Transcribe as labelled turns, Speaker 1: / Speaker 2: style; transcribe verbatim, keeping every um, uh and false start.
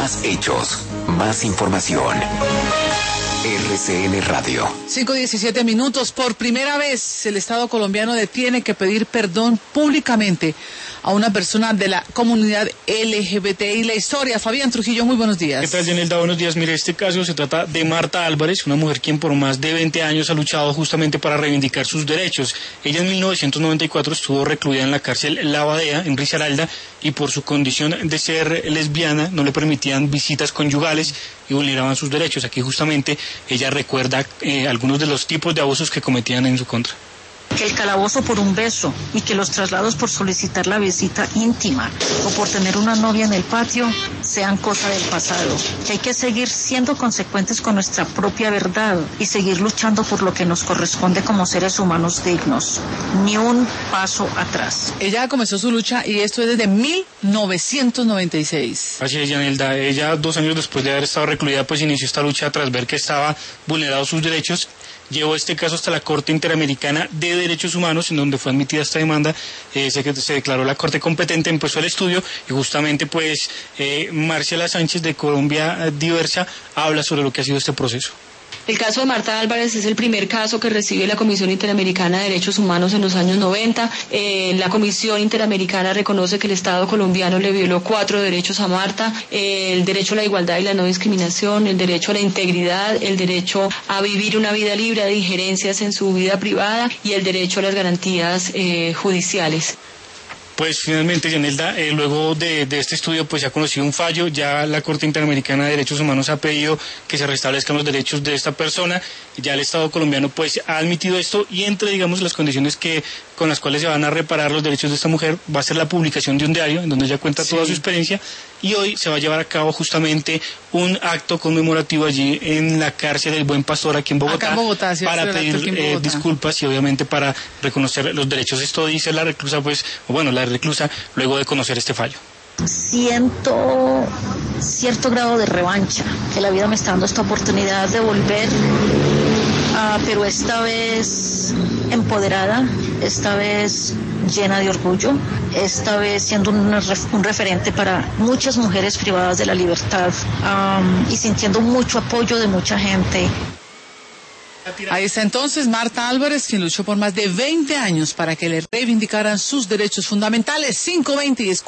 Speaker 1: Más hechos, más información. R C N Radio.
Speaker 2: cinco diecisiete minutos. Por primera vez, el Estado colombiano tiene que pedir perdón públicamente a una persona de la comunidad L G B T I. La historia, Fabián Trujillo, muy buenos días.
Speaker 3: ¿Qué tal, Yanelda? Buenos días. Mire, este caso se trata de Marta Álvarez, una mujer quien por más de veinte años ha luchado justamente para reivindicar sus derechos. Ella en mil novecientos noventa y cuatro estuvo recluida en la cárcel La Badea, en Risaralda, y por su condición de ser lesbiana no le permitían visitas conyugales y vulneraban sus derechos. Aquí justamente ella recuerda eh, algunos de los tipos de abusos que cometían en su contra.
Speaker 4: Que el calabozo por un beso y que los traslados por solicitar la visita íntima o por tener una novia en el patio sean cosa del pasado, que hay que seguir siendo consecuentes con nuestra propia verdad y seguir luchando por lo que nos corresponde como seres humanos dignos, ni un paso atrás.
Speaker 2: Ella comenzó su lucha y esto es desde mil novecientos noventa y seis.
Speaker 3: Así es, Yanelda. Ella, dos años después de haber estado recluida, pues inició esta lucha tras ver que estaba vulnerados sus derechos. Llevó este caso hasta la Corte Interamericana de Derechos Humanos, en donde fue admitida esta demanda. Eh, se, se declaró la Corte competente, empezó el estudio y justamente pues eh, Marcela Sánchez de Colombia Diversa habla sobre lo que ha sido este proceso.
Speaker 5: El caso de Marta Álvarez es el primer caso que recibe la Comisión Interamericana de Derechos Humanos en los años noventa. Eh, la Comisión Interamericana reconoce que el Estado colombiano le violó cuatro derechos a Marta: eh, el derecho a la igualdad y la no discriminación, el derecho a la integridad, el derecho a vivir una vida libre de injerencias en su vida privada y el derecho a las garantías eh, judiciales.
Speaker 3: Pues finalmente, Yanelda, eh, luego de, de este estudio pues se ha conocido un fallo. Ya la Corte Interamericana de Derechos Humanos ha pedido que se restablezcan los derechos de esta persona. Ya el Estado colombiano pues ha admitido esto, y entre digamos las condiciones que con las cuales se van a reparar los derechos de esta mujer va a ser la publicación de un diario en donde ella cuenta sí. toda su experiencia, y hoy se va a llevar a cabo justamente un acto conmemorativo allí en la cárcel del Buen Pastor aquí en Bogotá,
Speaker 2: Acá en Bogotá sí,
Speaker 3: para pedir
Speaker 2: en Bogotá.
Speaker 3: Eh, disculpas y obviamente para reconocer los derechos. Esto dice la reclusa pues, o bueno, la reclusa luego de conocer este fallo.
Speaker 4: Siento cierto grado de revancha, que la vida me está dando esta oportunidad de volver, uh, pero esta vez empoderada, esta vez llena de orgullo, esta vez siendo un, un referente para muchas mujeres privadas de la libertad, um, y sintiendo mucho apoyo de mucha gente.
Speaker 2: Ahí está entonces Marta Álvarez, quien luchó por más de veinte años para que le reivindicaran sus derechos fundamentales. cinco veinte y